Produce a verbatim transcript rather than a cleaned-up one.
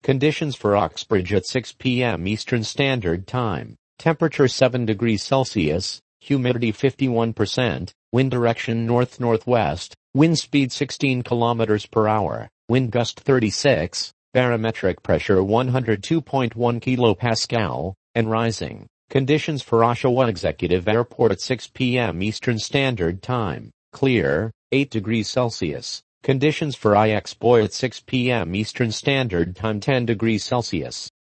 Conditions for Oxbridge at six p m Eastern Standard Time. Temperature seven degrees Celsius, humidity fifty-one percent, wind direction north-northwest, wind speed sixteen kilometers per hour, wind gust thirty-six, barometric pressure one hundred two point one kilopascal, and rising. Conditions for Oshawa Executive Airport at six p m Eastern Standard Time. Clear, eight degrees Celsius. Conditions for I X Boy at six p m Eastern Standard Time ten degrees Celsius.